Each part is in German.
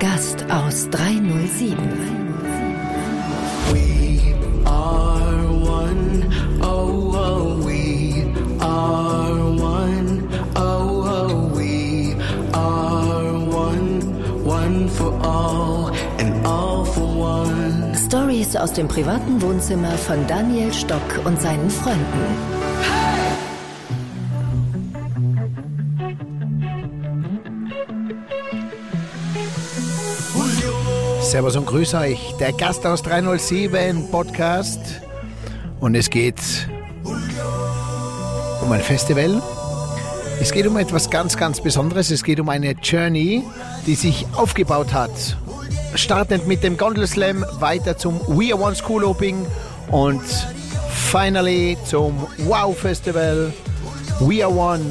Gast aus 307. We are one, oh, oh, we are one, oh, oh, we are one for all and all for one. Stories aus dem privaten Wohnzimmer von Daniel Stock und seinen Freunden. Servus und grüß euch, der Gast aus 307 Podcast, und es geht um ein Festival. Es geht um etwas ganz, ganz Besonderes. Es geht um eine Journey, die sich aufgebaut hat. Startend mit dem Gondel Slam, weiter zum We Are One School Opening und finally zum Wow Festival We Are One.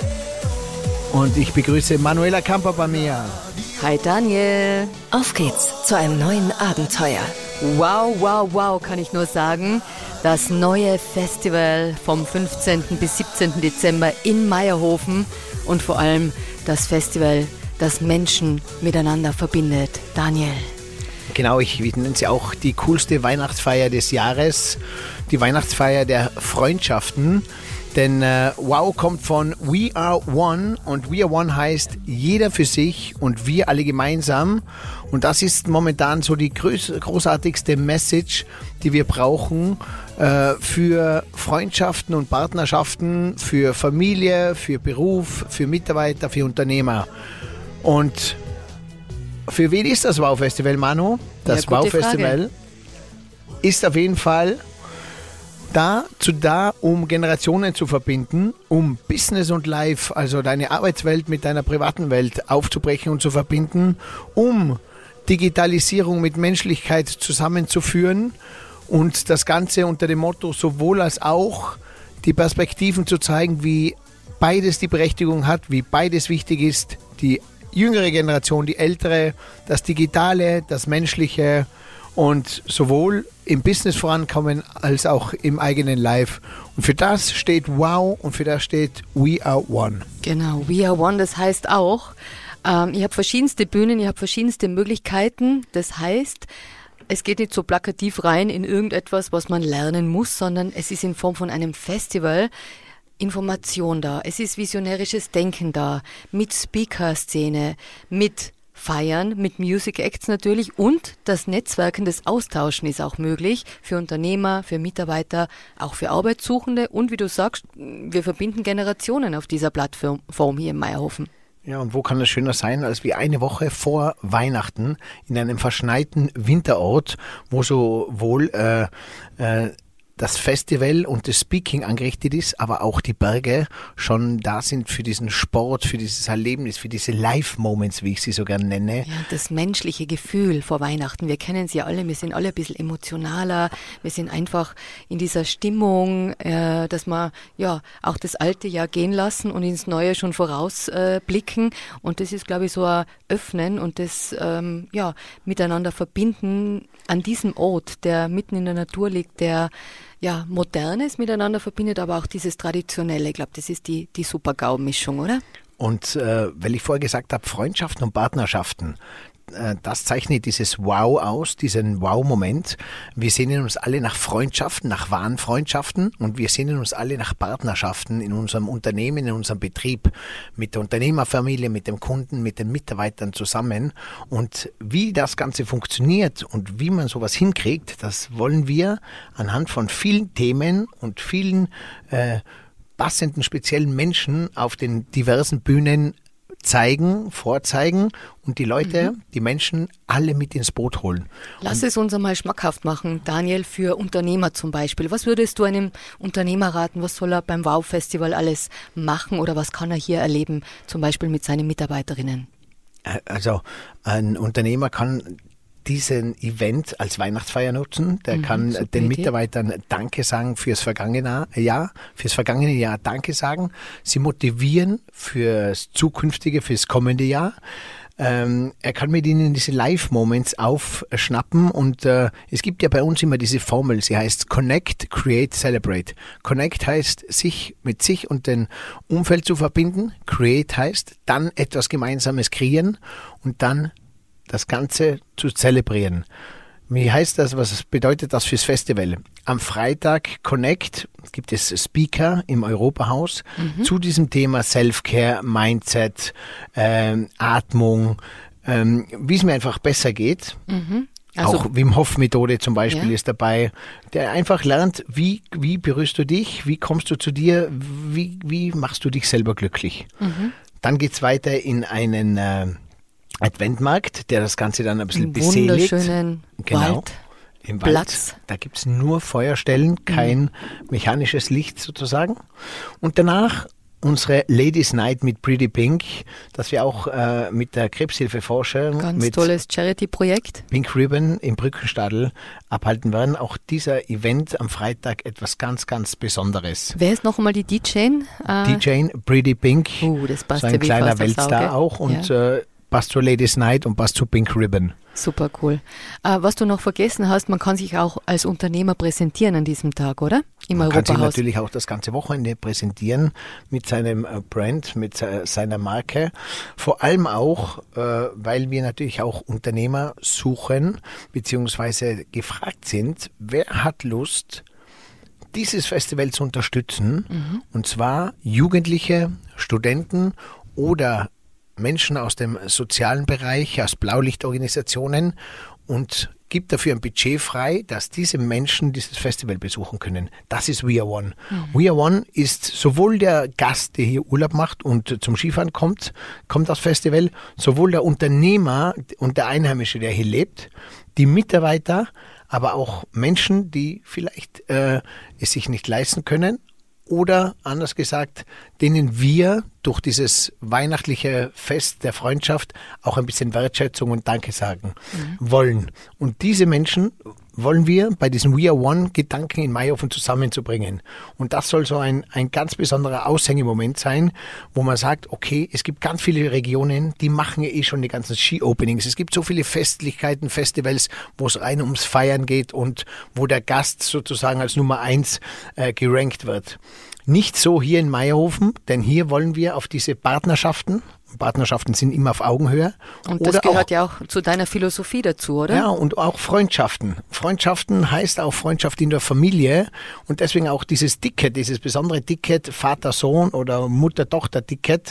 Und ich begrüße Manuela Kamper bei mir. Hi Daniel. Auf geht's zu einem neuen Abenteuer. Wow, wow, wow, kann ich nur sagen. Das neue Festival vom 15. bis 17. Dezember in Meierhofen und vor allem das Festival, das Menschen miteinander verbindet. Daniel. Genau, ich nenne sie auch die coolste Weihnachtsfeier des Jahres, die Weihnachtsfeier der Freundschaften. Denn Wow kommt von We Are One, und We Are One heißt jeder für sich und wir alle gemeinsam. Und das ist momentan so die großartigste Message, die wir brauchen für Freundschaften und Partnerschaften, für Familie, für Beruf, für Mitarbeiter, für Unternehmer. Und für wen ist das Wow Festival, Manu? Das Ja, Wow Festival ist auf jeden Fall dazu da, um Generationen zu verbinden, um Business und Life, also deine Arbeitswelt mit deiner privaten Welt aufzubrechen und zu verbinden, um Digitalisierung mit Menschlichkeit zusammenzuführen und das Ganze unter dem Motto sowohl als auch die Perspektiven zu zeigen, wie beides die Berechtigung hat, wie beides wichtig ist, die jüngere Generation, die ältere, das Digitale, das Menschliche, und sowohl im Business vorankommen als auch im eigenen Life. Und für das steht Wow und für das steht We Are One. Genau, We Are One, das heißt auch, ihr habt verschiedenste Bühnen, ihr habt verschiedenste Möglichkeiten. Das heißt, es geht nicht so plakativ rein in irgendetwas, was man lernen muss, sondern es ist in Form von einem Festival Information da. Es ist visionärisches Denken da, mit Speaker-Szene, mit Feiern, mit Music Acts natürlich, und das Netzwerken, das Austauschen ist auch möglich für Unternehmer, für Mitarbeiter, auch für Arbeitssuchende, und wie du sagst, wir verbinden Generationen auf dieser Plattform hier in Meierhofen. Ja, und wo kann das schöner sein, als wie eine Woche vor Weihnachten in einem verschneiten Winterort, wo sowohl das Festival und das Speaking angerichtet ist, aber auch die Berge schon da sind für diesen Sport, für dieses Erlebnis, für diese Live-Moments, wie ich sie so gerne nenne. Ja, das menschliche Gefühl vor Weihnachten, wir kennen es ja alle, wir sind alle ein bisschen emotionaler, wir sind einfach in dieser Stimmung, dass wir ja auch das alte Jahr gehen lassen und ins neue schon vorausblicken, und das ist, glaube ich, so ein Öffnen und das miteinander verbinden an diesem Ort, der mitten in der Natur liegt, der ja Modernes miteinander verbindet, aber auch dieses Traditionelle. Ich glaube, das ist die Super-GAU-Mischung, oder? Und weil ich vorher gesagt habe, Freundschaften und Partnerschaften, das zeichnet dieses Wow aus, diesen Wow-Moment. Wir sehnen uns alle nach Freundschaften, nach wahren Freundschaften, und wir sehnen uns alle nach Partnerschaften in unserem Unternehmen, in unserem Betrieb, mit der Unternehmerfamilie, mit dem Kunden, mit den Mitarbeitern zusammen. Und wie das Ganze funktioniert und wie man sowas hinkriegt, das wollen wir anhand von vielen Themen und vielen passenden, speziellen Menschen auf den diversen Bühnen vorzeigen und die Leute, die Menschen alle mit ins Boot holen. Lass es uns einmal schmackhaft machen, Daniel, für Unternehmer zum Beispiel. Was würdest du einem Unternehmer raten? Was soll er beim Wow-Festival alles machen, oder was kann er hier erleben, zum Beispiel mit seinen Mitarbeiterinnen? Also ein Unternehmer kann diesen Event als Weihnachtsfeier nutzen. Der kann den Mitarbeitern Danke sagen fürs vergangene Jahr Danke sagen. Sie motivieren fürs zukünftige, fürs kommende Jahr. Er kann mit ihnen diese Live-Moments aufschnappen, und es gibt ja bei uns immer diese Formel, sie heißt Connect, Create, Celebrate. Connect heißt, sich mit sich und dem Umfeld zu verbinden. Create heißt, dann etwas Gemeinsames kreieren, und dann das Ganze zu zelebrieren. Wie heißt das? Was bedeutet das fürs Festival? Am Freitag Connect gibt es Speaker im Europahaus zu diesem Thema Self-Care, Mindset, Atmung, wie es mir einfach besser geht. Also, auch Wim Hof Methode zum Beispiel Ja. ist dabei, der einfach lernt, wie berührst du dich, wie kommst du zu dir, wie machst du dich selber glücklich. Dann geht's weiter in einen Adventmarkt, der das Ganze dann ein bisschen beseligt. wunderschönen Wald. Im Platz. Wald. Da gibt's nur Feuerstellen, kein mechanisches Licht sozusagen. Und danach unsere Ladies Night mit Pretty Pink, das wir auch mit der Krebshilfeforschung Ganz mit tolles Charity-Projekt. Pink Ribbon im Brückenstadel abhalten werden. Auch dieser Event am Freitag etwas ganz, ganz Besonderes. Wer ist noch einmal die DJ? DJ Pretty Pink, Das passt so ja ein wie kleiner Faust aufs Weltstar Auge. auch und Ja. passt zur Ladies Night und passt zu Pink Ribbon. Super cool. Was du noch vergessen hast, man kann sich auch als Unternehmer präsentieren an diesem Tag, oder? Im Man kann sich Europahaus. natürlich auch das ganze Wochenende präsentieren mit seinem Brand, mit seiner Marke. Vor allem auch, weil wir natürlich auch Unternehmer suchen, beziehungsweise gefragt sind, wer hat Lust, dieses Festival zu unterstützen? Und zwar Jugendliche, Studenten oder Menschen aus dem sozialen Bereich, aus Blaulichtorganisationen und gibt dafür ein Budget frei, dass diese Menschen dieses Festival besuchen können. Das ist We Are One. We Are One ist sowohl der Gast, der hier Urlaub macht und zum Skifahren kommt aufs Festival, sowohl der Unternehmer und der Einheimische, der hier lebt, die Mitarbeiter, aber auch Menschen, die vielleicht es sich nicht leisten können, oder anders gesagt, denen wir durch dieses weihnachtliche Fest der Freundschaft auch ein bisschen Wertschätzung und Danke sagen wollen. Und diese Menschen wollen wir bei diesem We Are One Gedanken in Mayrhofen zusammenzubringen. Und das soll so ein ganz besonderer Aushängemoment sein, wo man sagt, okay, es gibt ganz viele Regionen, die machen ja eh schon die ganzen Ski-Openings. Es gibt so viele Festlichkeiten, Festivals, wo es rein ums Feiern geht und wo der Gast sozusagen als Nummer 1 gerankt wird. Nicht so hier in Mayrhofen, denn hier wollen wir auf diese Partnerschaften sind immer auf Augenhöhe. Und das gehört ja auch zu deiner Philosophie dazu, oder? Ja, und auch Freundschaften. Freundschaften heißt auch Freundschaft in der Familie und deswegen auch dieses Ticket, dieses besondere Ticket, Vater-Sohn oder Mutter-Tochter-Ticket,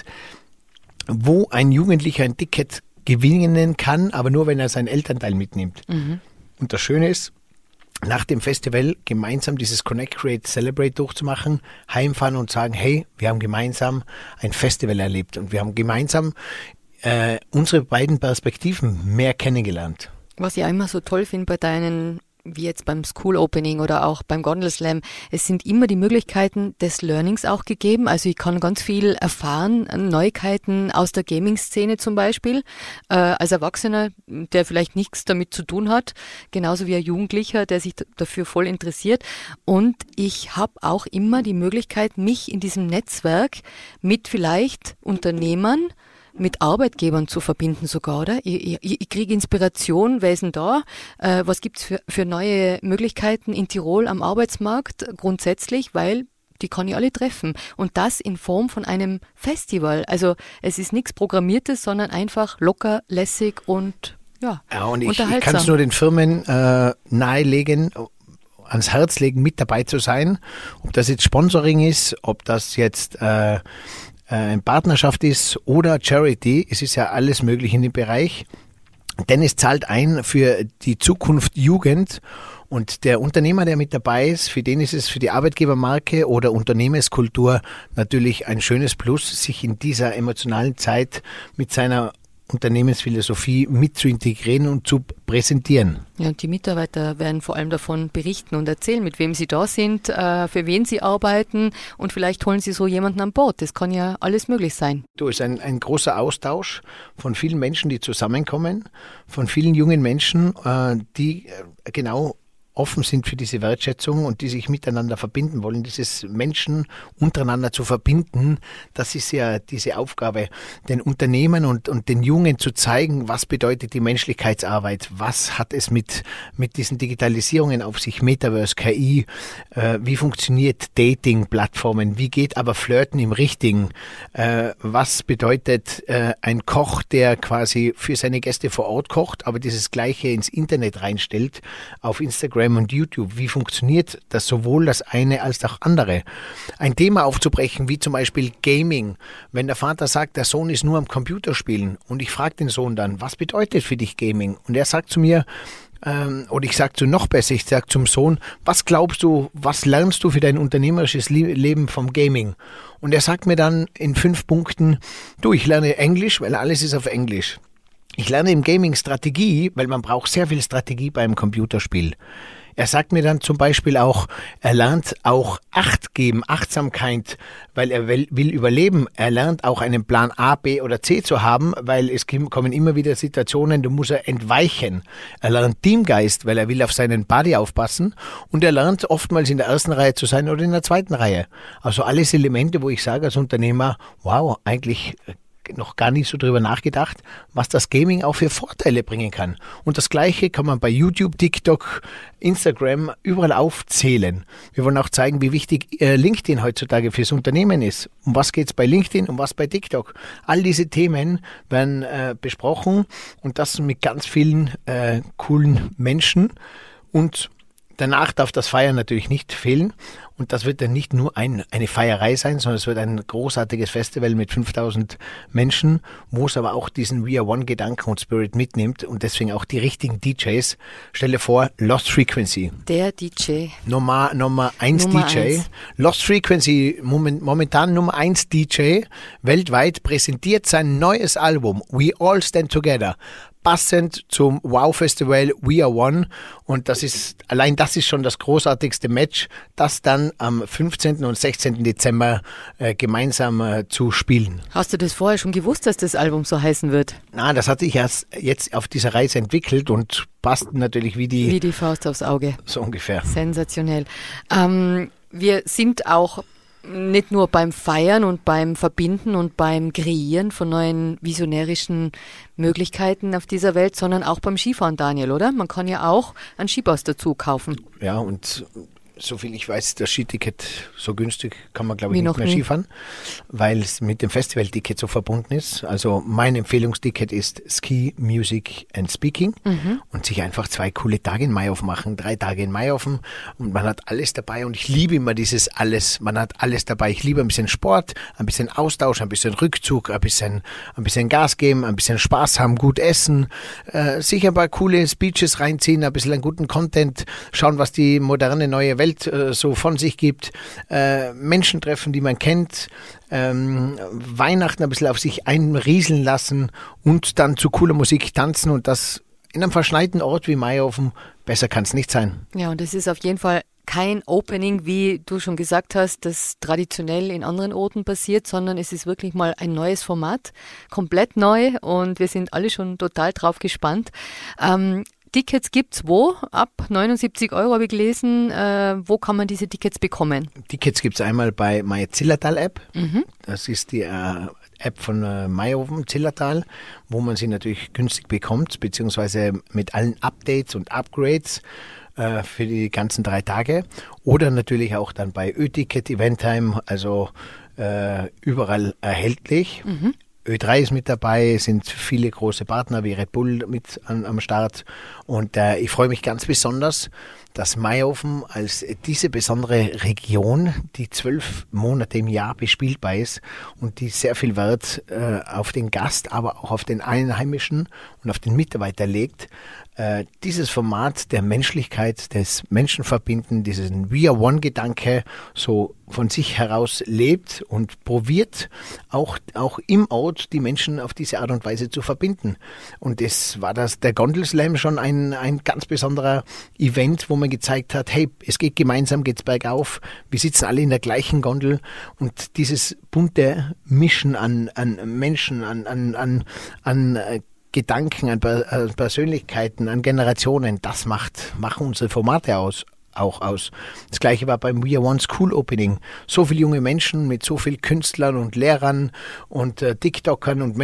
wo ein Jugendlicher ein Ticket gewinnen kann, aber nur, wenn er seinen Elternteil mitnimmt. Und das Schöne ist, nach dem Festival gemeinsam dieses Connect, Create, Celebrate durchzumachen, heimfahren und sagen, hey, wir haben gemeinsam ein Festival erlebt und wir haben gemeinsam unsere beiden Perspektiven mehr kennengelernt. Was ich auch immer so toll finde bei deinen, wie jetzt beim School Opening oder auch beim Gondel Slam, es sind immer die Möglichkeiten des Learnings auch gegeben. Also ich kann ganz viel erfahren, Neuigkeiten aus der Gaming-Szene zum Beispiel, als Erwachsener, der vielleicht nichts damit zu tun hat, genauso wie ein Jugendlicher, der sich dafür voll interessiert. Und ich habe auch immer die Möglichkeit, mich in diesem Netzwerk mit vielleicht Unternehmern, mit Arbeitgebern zu verbinden sogar, oder? Ich kriege Inspiration, wer ist denn da? Was gibt's für neue Möglichkeiten in Tirol am Arbeitsmarkt grundsätzlich, weil die kann ich alle treffen. Und das in Form von einem Festival. Also es ist nichts Programmiertes, sondern einfach locker, lässig und Ja, und ich unterhaltsam. kann es nur den Firmen nahelegen, ans Herz legen, mit dabei zu sein. Ob das jetzt Sponsoring ist, ob das jetzt eine Partnerschaft ist oder Charity, es ist ja alles möglich in dem Bereich, denn es zahlt ein für die Zukunft Jugend und der Unternehmer, der mit dabei ist, für den ist es für die Arbeitgebermarke oder Unternehmenskultur natürlich ein schönes Plus, sich in dieser emotionalen Zeit mit seiner Unternehmensphilosophie mit zu integrieren und zu präsentieren. Ja, und die Mitarbeiter werden vor allem davon berichten und erzählen, mit wem sie da sind, für wen sie arbeiten und vielleicht holen sie so jemanden an Bord. Das kann ja alles möglich sein. Du, es ist ein großer Austausch von vielen Menschen, die zusammenkommen, von vielen jungen Menschen, die genau offen sind für diese Wertschätzung und die sich miteinander verbinden wollen, dieses Menschen untereinander zu verbinden, das ist ja diese Aufgabe, den Unternehmen und den Jungen zu zeigen, was bedeutet die Menschlichkeitsarbeit, was hat es mit diesen Digitalisierungen auf sich, Metaverse, KI, wie funktioniert Dating-Plattformen, wie geht aber Flirten im Richtigen, was bedeutet ein Koch, der quasi für seine Gäste vor Ort kocht, aber dieses Gleiche ins Internet reinstellt, auf Instagram und YouTube. Wie funktioniert das sowohl das eine als auch andere? Ein Thema aufzubrechen, wie zum Beispiel Gaming. Wenn der Vater sagt, der Sohn ist nur am Computerspielen und ich frage den Sohn dann, was bedeutet für dich Gaming? Und er sagt zu mir, oder ich sage zu noch besser, ich sage zum Sohn, was glaubst du, was lernst du für dein unternehmerisches Leben vom Gaming? Und er sagt mir dann in 5 Punkten, du, ich lerne Englisch, weil alles ist auf Englisch. Ich lerne im Gaming Strategie, weil man braucht sehr viel Strategie beim Computerspiel. Er sagt mir dann zum Beispiel auch, er lernt auch Acht geben, Achtsamkeit, weil er will überleben. Er lernt auch einen Plan A, B oder C zu haben, weil es kommen immer wieder Situationen, da muss er entweichen. Er lernt Teamgeist, weil er will auf seinen Buddy aufpassen und er lernt oftmals in der ersten Reihe zu sein oder in der zweiten Reihe. Also alles Elemente, wo ich sage als Unternehmer, wow, eigentlich noch gar nicht so drüber nachgedacht, was das Gaming auch für Vorteile bringen kann. Und das Gleiche kann man bei YouTube, TikTok, Instagram überall aufzählen. Wir wollen auch zeigen, wie wichtig LinkedIn heutzutage fürs Unternehmen ist. Um was geht es bei LinkedIn, um was bei TikTok? All diese Themen werden besprochen und das mit ganz vielen coolen Menschen und danach darf das Feiern natürlich nicht fehlen und das wird dann nicht nur eine Feierei sein, sondern es wird ein großartiges Festival mit 5000 Menschen, wo es aber auch diesen We Are One Gedanken und Spirit mitnimmt und deswegen auch die richtigen DJs. Stell dir vor, Lost Frequency. Der DJ. Nummer 1 DJ. Lost Frequency, momentan Nummer 1 DJ weltweit, präsentiert sein neues Album We All Stand Together. Passend zum Wow-Festival We Are One und das ist schon das großartigste Match, das dann am 15. und 16. Dezember gemeinsam zu spielen. Hast du das vorher schon gewusst, dass das Album so heißen wird? Na, das hat sich erst jetzt auf dieser Reise entwickelt und passt natürlich wie die Faust aufs Auge. So ungefähr. Sensationell. Wir sind auch nicht nur beim Feiern und beim Verbinden und beim Kreieren von neuen visionärischen Möglichkeiten auf dieser Welt, sondern auch beim Skifahren, Daniel, oder? Man kann ja auch ein Skipass dazu kaufen. Ja, und soviel ich weiß, das Skiticket so günstig kann man, glaube ich, nicht mehr Skifahren, weil es mit dem Festivalticket so verbunden ist. Also mein Empfehlungsticket ist Ski, Music and Speaking und sich einfach 2 coole Tage in Mayhof machen, 3 Tage in Mayhof und man hat alles dabei und ich liebe immer dieses alles, man hat alles dabei. Ich liebe ein bisschen Sport, ein bisschen Austausch, ein bisschen Rückzug, ein bisschen Gas geben, ein bisschen Spaß haben, gut essen, sich ein paar coole Speeches reinziehen, ein bisschen einen guten Content, schauen, was die moderne neue Welt so von sich gibt, Menschen treffen, die man kennt, Weihnachten ein bisschen auf sich einrieseln lassen und dann zu cooler Musik tanzen und das in einem verschneiten Ort wie Mayhofen, besser kann es nicht sein. Ja, und es ist auf jeden Fall kein Opening, wie du schon gesagt hast, das traditionell in anderen Orten passiert, sondern es ist wirklich mal ein neues Format, komplett neu und wir sind alle schon total drauf gespannt. Tickets gibt's wo? Ab 79 € habe ich gelesen. Wo kann man diese Tickets bekommen? Tickets gibt's einmal bei meine Zillertal-App. Das ist die App von Mayhofen Zillertal, wo man sie natürlich günstig bekommt, beziehungsweise mit allen Updates und Upgrades für die ganzen 3 Tage. Oder natürlich auch dann bei Ö-Ticket, Eventtime, also überall erhältlich. Ö3 ist mit dabei, sind viele große Partner wie Red Bull mit am Start und ich freue mich ganz besonders, dass Mayhofen als diese besondere Region, die 12 Monate im Jahr bespielbar ist und die sehr viel Wert auf den Gast, aber auch auf den Einheimischen und auf den Mitarbeiter legt, dieses Format der Menschlichkeit, des Menschenverbinden, diesen We Are One Gedanke so von sich heraus lebt und probiert, auch im Ort die Menschen auf diese Art und Weise zu verbinden. Und es war der Gondelslam schon ein ganz besonderer Event, wo man gezeigt hat, hey, es geht gemeinsam, geht's bergauf, wir sitzen alle in der gleichen Gondel und dieses bunte Mischen an Menschen, an Gedanken, an Persönlichkeiten, an Generationen, das machen unsere Formate auch aus. Das Gleiche war beim We Are One School Opening. So viele junge Menschen mit so vielen Künstlern und Lehrern und TikTokern und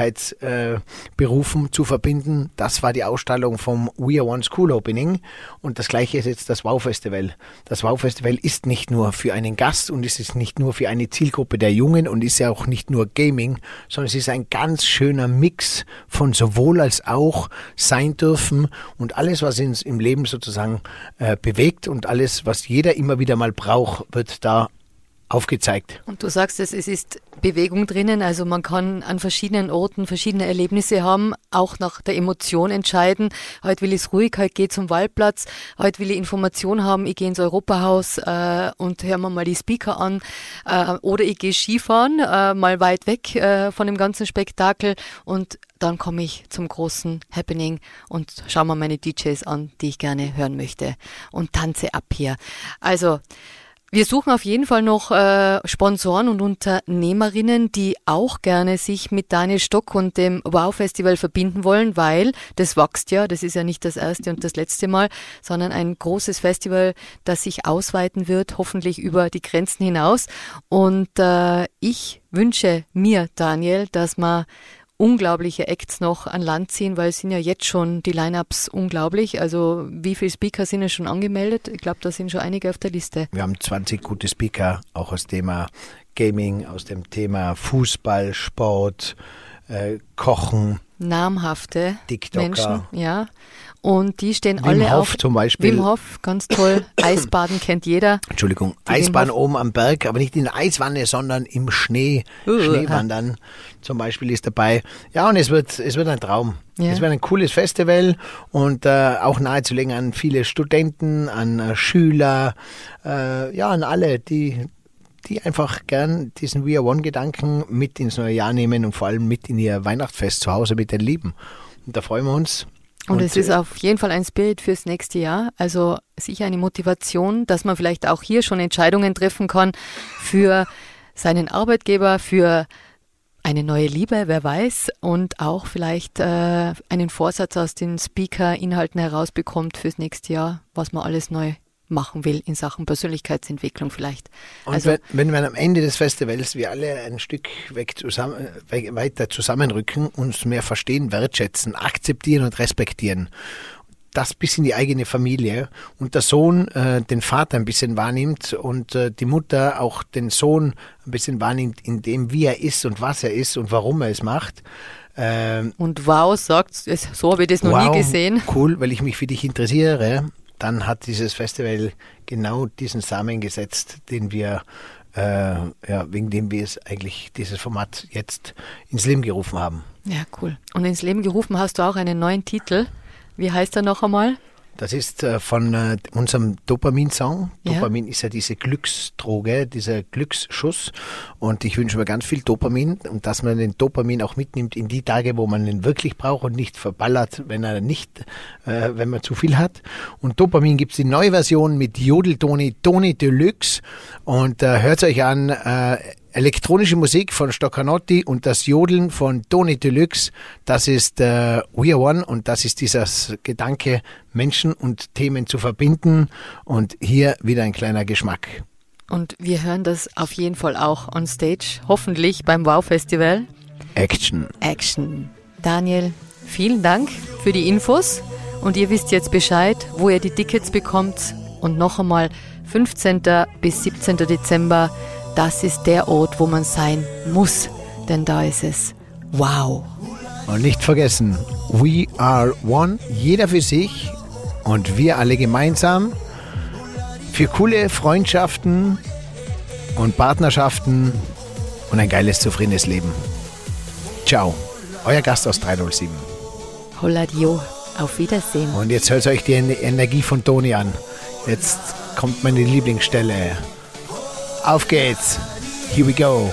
Menschlichkeitsberufen zu verbinden. Das war die Ausstrahlung vom We Are One School Opening. Und das Gleiche ist jetzt das Wow Festival. Das Wow Festival ist nicht nur für einen Gast und es ist nicht nur für eine Zielgruppe der Jungen und ist ja auch nicht nur Gaming, sondern es ist ein ganz schöner Mix von sowohl als auch sein dürfen und alles, was uns im Leben sozusagen bewegt und alles, was jeder immer wieder mal braucht, wird da aufgezeigt. Und du sagst es ist Bewegung drinnen, also man kann an verschiedenen Orten verschiedene Erlebnisse haben, auch nach der Emotion entscheiden. Heute will ich es ruhig, heute gehe ich zum Waldplatz, heute will ich Information haben, ich gehe ins Europahaus und höre mir mal die Speaker an oder ich gehe Skifahren, mal weit weg von dem ganzen Spektakel und dann komme ich zum großen Happening und schaue mir meine DJs an, die ich gerne hören möchte und tanze ab hier. Also wir suchen auf jeden Fall noch Sponsoren und Unternehmerinnen, die auch gerne sich mit Daniel Stock und dem Wow-Festival verbinden wollen, weil das wächst ja, das ist ja nicht das erste und das letzte Mal, sondern ein großes Festival, das sich ausweiten wird, hoffentlich über die Grenzen hinaus. Und ich wünsche mir, Daniel, dass man unglaubliche Acts noch an Land ziehen, weil es sind ja jetzt schon die Line-Ups unglaublich. Also wie viele Speaker sind ja schon angemeldet? Ich glaube, da sind schon einige auf der Liste. Wir haben 20 gute Speaker, auch aus dem Thema Gaming, aus dem Thema Fußball, Sport, Kochen. Namhafte TikToker. Menschen, ja. Und die stehen Wim alle Hof auf. zum Beispiel. Wim Hof, ganz toll. Eisbaden kennt jeder. Entschuldigung, Die Eisbahn Wim Hof. oben am Berg, aber nicht in der Eiswanne, sondern im Schnee. Schneewandern zum Beispiel ist dabei. Ja, und es wird ein Traum. Ja. Es wird ein cooles Festival und auch nahezulegen an viele Studenten, an Schüler, an alle, die einfach gern diesen We Are One-Gedanken mit ins neue Jahr nehmen und vor allem mit in ihr Weihnachtsfest zu Hause mit den Lieben. Und da freuen wir uns. Und es ist auf jeden Fall ein Spirit fürs nächste Jahr. Also sicher eine Motivation, dass man vielleicht auch hier schon Entscheidungen treffen kann für seinen Arbeitgeber, für eine neue Liebe, wer weiß, und auch vielleicht einen Vorsatz aus den Speaker-Inhalten herausbekommt fürs nächste Jahr, was man alles neu machen will in Sachen Persönlichkeitsentwicklung vielleicht. Und also, wenn wir am Ende des Festivals wir alle ein Stück weiter zusammenrücken, uns mehr verstehen, wertschätzen, akzeptieren und respektieren, das bis in die eigene Familie und der Sohn den Vater ein bisschen wahrnimmt und die Mutter auch den Sohn ein bisschen wahrnimmt in dem, wie er ist und was er ist und warum er es macht. Und wow, sagt, so habe ich das noch nie gesehen. Cool, weil ich mich für dich interessiere. Dann hat dieses Festival genau diesen Samen gesetzt, den wir, wegen dem wir es eigentlich dieses Format jetzt ins Leben gerufen haben. Ja, cool. Und ins Leben gerufen hast du auch einen neuen Titel. Wie heißt er noch einmal? Das ist von unserem Dopamin-Song. Ja. Dopamin ist ja diese Glücksdroge, dieser Glücksschuss. Und ich wünsche mir ganz viel Dopamin und dass man den Dopamin auch mitnimmt in die Tage, wo man ihn wirklich braucht und nicht verballert, wenn man zu viel hat. Und Dopamin gibt es die neue Version mit Jodeltoni, Toni Deluxe. Und hört euch an, elektronische Musik von Stoccanotti und das Jodeln von Toni Deluxe, das ist We Are One und das ist dieser Gedanke, Menschen und Themen zu verbinden und hier wieder ein kleiner Geschmack. Und wir hören das auf jeden Fall auch on stage, hoffentlich beim Wow Festival. Action. Daniel, vielen Dank für die Infos und ihr wisst jetzt Bescheid, wo ihr die Tickets bekommt und noch einmal 15. bis 17. Dezember. Das ist der Ort, wo man sein muss, denn da ist es wow. Und nicht vergessen, We Are One, jeder für sich und wir alle gemeinsam für coole Freundschaften und Partnerschaften und ein geiles, zufriedenes Leben. Ciao, euer Gast aus 307. Holla Dio, auf Wiedersehen. Und jetzt hört euch die Energie von Toni an. Jetzt kommt meine Lieblingsstelle. Auf geht's. Here we go.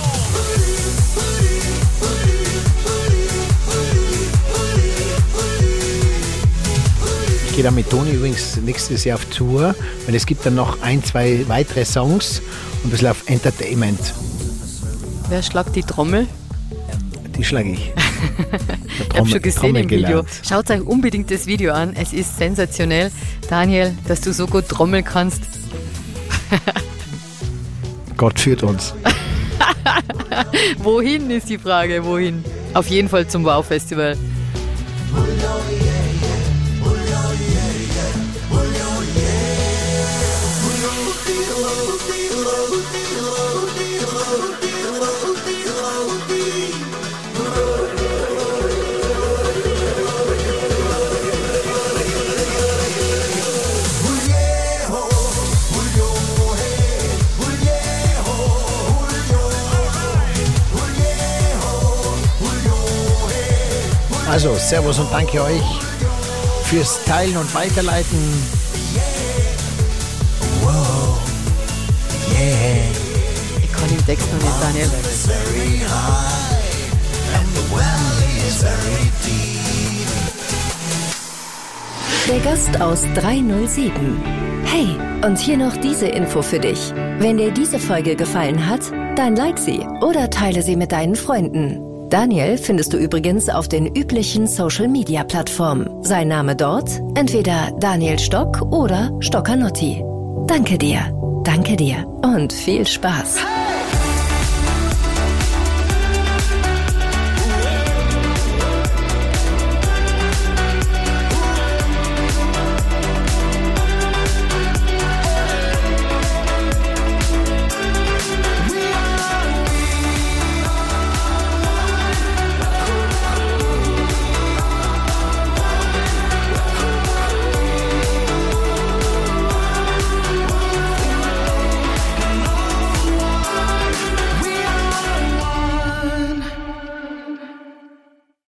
Ich gehe dann mit Toni übrigens nächstes Jahr auf Tour, weil es gibt dann noch 1-2 weitere Songs und ein bisschen auf Entertainment. Wer schlagt die Trommel? Die schlage ich. Ich habe schon gesehen im Video. Schaut euch unbedingt das Video an. Es ist sensationell. Daniel, dass du so gut trommeln kannst. Gott führt uns. Wohin ist die Frage, wohin? Auf jeden Fall zum Wow-Festival. Also, Servus und danke euch fürs Teilen und Weiterleiten. Wow. Yeah. Ich kann den Text noch nicht, Daniel. Der Gast aus 307. Hey, und hier noch diese Info für dich. Wenn dir diese Folge gefallen hat, dann like sie oder teile sie mit deinen Freunden. Daniel findest du übrigens auf den üblichen Social-Media-Plattformen. Sein Name dort, entweder Daniel Stock oder Stockanotti. Danke dir und viel Spaß.